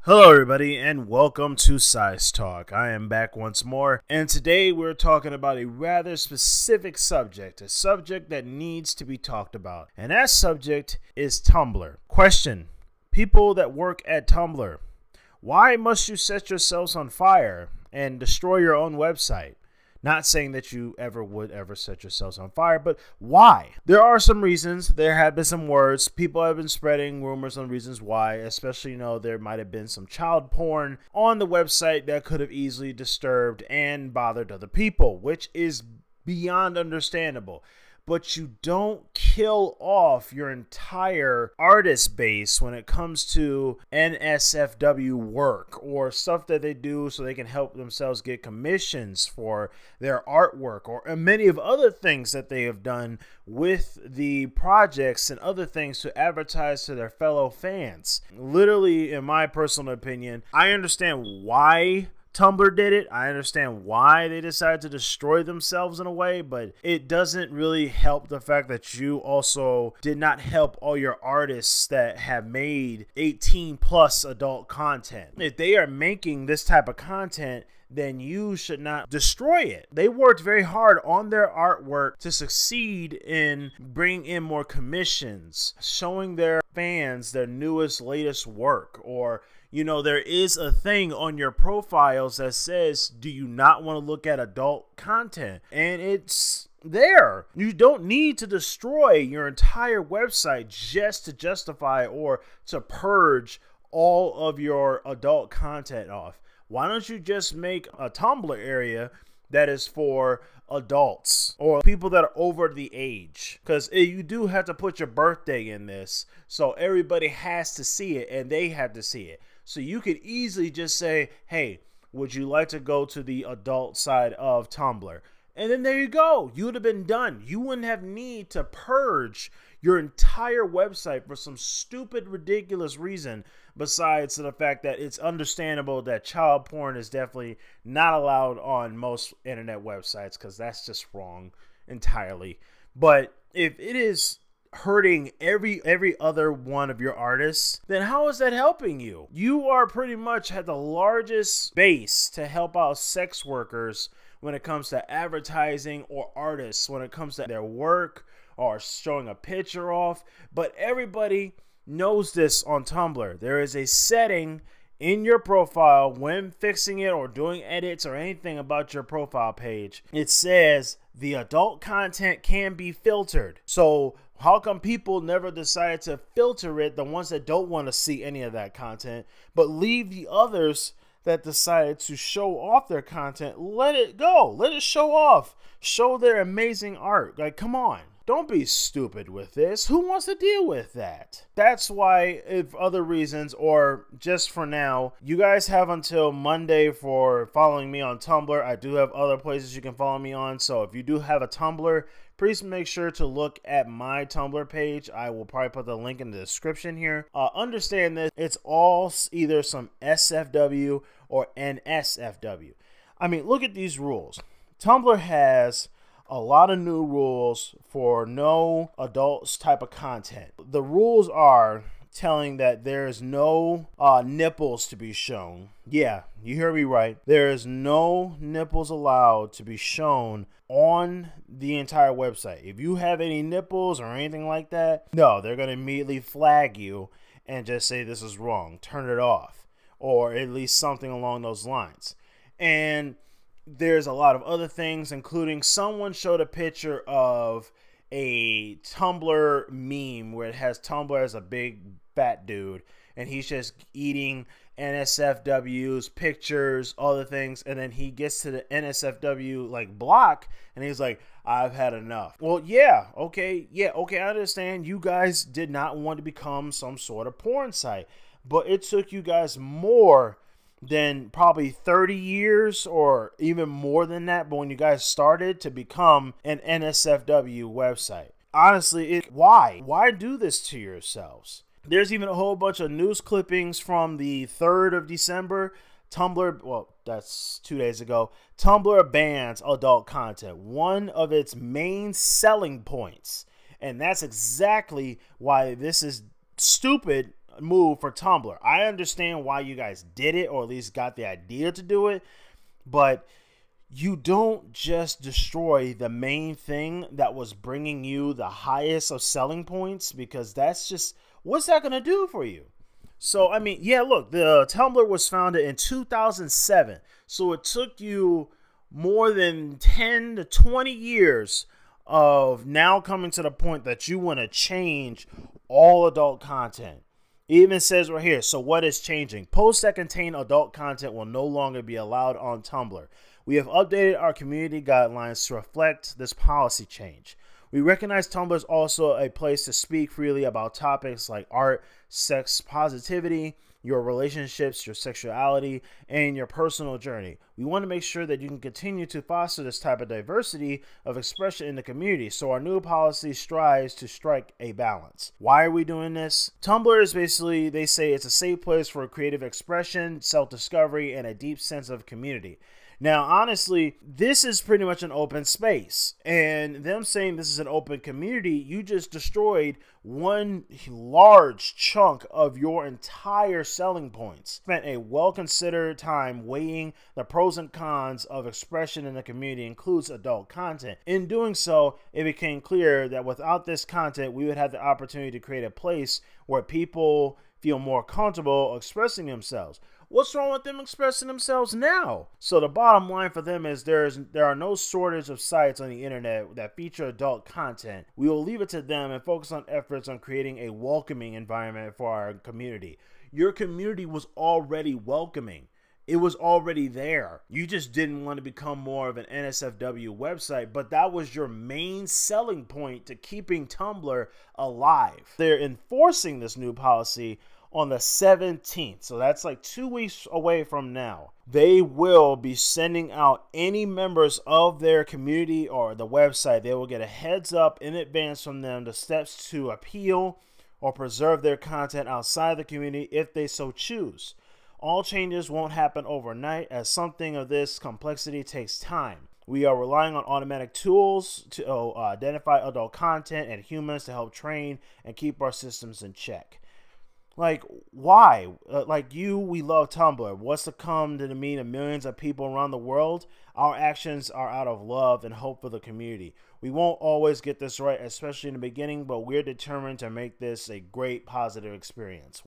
Hello everybody and welcome to Size Talk. I am back once more, and today we're talking about a rather specific subject, a subject that needs to be talked about, and that subject is Tumblr. Question: people that work at Tumblr, why must you set yourselves on fire and destroy your own website? Not saying that you would ever set yourselves on fire, but why? There are some reasons. There have been some words. People have been spreading rumors on reasons why, especially, there might have been some child porn on the website that could have easily disturbed and bothered other people, which is beyond understandable. But you don't kill off your entire artist base when it comes to NSFW work or stuff that they do so they can help themselves get commissions for their artwork, or many of other things that they have done with the projects and other things to advertise to their fellow fans. Literally, in my personal opinion, I understand why Tumblr did it. I understand why they decided to destroy themselves in a way, but it doesn't really help the fact that you also did not help all your artists that have made 18 plus adult content. If they are making this type of content, then you should not destroy it. They worked very hard on their artwork to succeed in bringing in more commissions, showing their fans their newest, latest work, or there is a thing on your profiles that says, do you not want to look at adult content? And it's there. You don't need to destroy your entire website just to justify or to purge all of your adult content off. Why don't you just make a Tumblr area that is for adults or people that are over the age? Because you do have to put your birthday in this, so everybody has to see it and they have to see it. So you could easily just say, hey, would you like to go to the adult side of Tumblr? And then there you go. You would have been done. You wouldn't have need to purge your entire website for some stupid, ridiculous reason, besides the fact that it's understandable that child porn is definitely not allowed on most internet websites, because that's just wrong entirely. But if it is hurting every other one of your artists, then how is that helping you? You are pretty much at the largest base to help out sex workers when it comes to advertising, or artists when it comes to their work or showing a picture off. But everybody knows this on Tumblr. There is a setting in your profile when fixing it or doing edits or anything about your profile page. It says the adult content can be filtered. So how come people never decided to filter it, the ones that don't want to see any of that content, but leave the others that decided to show off their content? Let it go. Let it show off. Show their amazing art. Like, come on. Don't be stupid with this. Who wants to deal with that? That's why, if other reasons, or just for now, you guys have until Monday for following me on Tumblr. I do have other places you can follow me on. So if you do have a Tumblr, please make sure to look at my Tumblr page. I will probably put the link in the description here. Understand this. It's all either some SFW or NSFW. I mean, look at these rules. Tumblr has a lot of new rules for no adults type of content. The rules are telling that there is no nipples to be shown. Yeah, you hear me right. There is no nipples allowed to be shown on the entire website. If you have any nipples or anything like that, no, they're going to immediately flag you and just say this is wrong. Turn it off, or at least something along those lines. And there's a lot of other things, including someone showed a picture of a Tumblr meme where it has Tumblr as a big fat dude, and he's just eating NSFW's pictures, other things, and then he gets to the NSFW block, and he's like, I've had enough. Well, okay, I understand you guys did not want to become some sort of porn site, but it took you guys more than probably 30 years or even more than that, but when you guys started to become an NSFW website. Honestly, why do this to yourselves? There's even a whole bunch of news clippings from the 3rd of December. Tumblr, well, that's 2 days ago. Tumblr bans adult content, one of its main selling points. And that's exactly why this is stupid move for Tumblr. I understand why you guys did it, or at least got the idea to do it, but you don't just destroy the main thing that was bringing you the highest of selling points, because that's just, what's that going to do for you? So, I mean, yeah, look, the Tumblr was founded in 2007. So it took you more than 10 to 20 years of now coming to the point that you want to change all adult content. It even says right here, so what is changing? Posts that contain adult content will no longer be allowed on Tumblr. We have updated our community guidelines to reflect this policy change. We recognize Tumblr is also a place to speak freely about topics like art, sex positivity, your relationships, your sexuality, and your personal journey. We want to make sure that you can continue to foster this type of diversity of expression in the community, so our new policy strives to strike a balance. Why are we doing this? Tumblr is basically, they say it's a safe place for creative expression, self-discovery, and a deep sense of community. Now, honestly, this is pretty much an open space, and them saying this is an open community, you just destroyed one large chunk of your entire selling points. Spent a well-considered time weighing the pros and cons of expression in the community includes adult content. In doing so, it became clear that without this content, we would have the opportunity to create a place where people feel more comfortable expressing themselves. What's wrong with them expressing themselves now? So the bottom line for them is there are no shortage of sites on the internet that feature adult content. We will leave it to them and focus on efforts on creating a welcoming environment for our community. Your community was already welcoming. It was already there. You just didn't want to become more of an NSFW website, but that was your main selling point to keeping Tumblr alive. They're enforcing this new policy on the 17th, so that's like 2 weeks away from now. They will be sending out any members of their community or the website. They will get a heads up in advance from them the steps to appeal or preserve their content outside the community if they so choose. All changes won't happen overnight, as something of this complexity takes time. We are relying on automatic tools to identify adult content and humans to help train and keep our systems in check. Like, why? We love Tumblr. What's to come to mean of millions of people around the world? Our actions are out of love and hope for the community. We won't always get this right, especially in the beginning, but we're determined to make this a great positive experience.